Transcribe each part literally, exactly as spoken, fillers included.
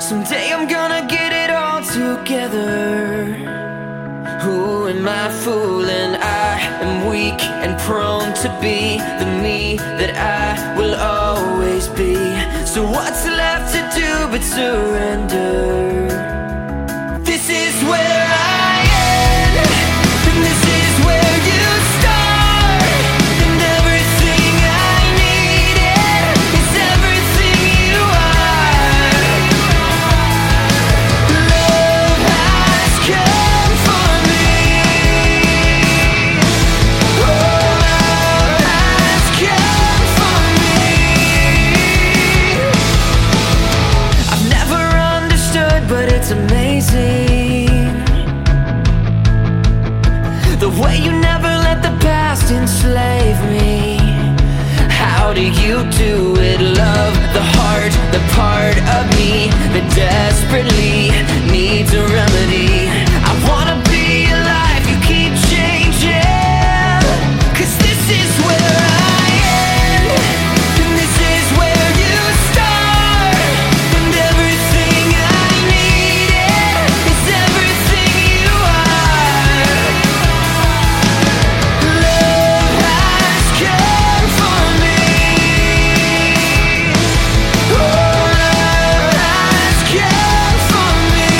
Someday I'm gonna get it all together. Who am I fooling? I am weak and prone to be the me that I will always be. So what's left to do but surrender? This is where I end, and this is where you start. And everything I needed is everything you are. Love has come for me. Oh, love has come for me. I've never understood, but it's amazing the way you never let the past enslave me. How do you do it, love? The heart, the part of me that desperately needs a remedy. I wanna be alive, you keep changing. Cause this is where I end, and this is where you start. And everything I needed is everything you are. Love has come for me. Oh, love has come for me.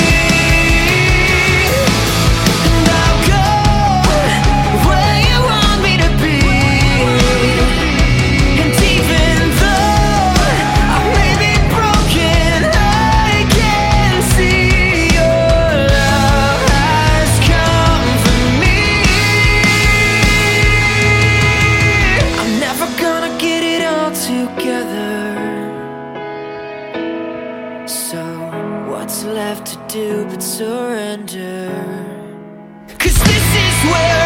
And I'll go where you want me to be. And even though I may be broken, I can see your love has come for me. I'm never gonna get it all together. So what's left to do but surrender? Cause this is where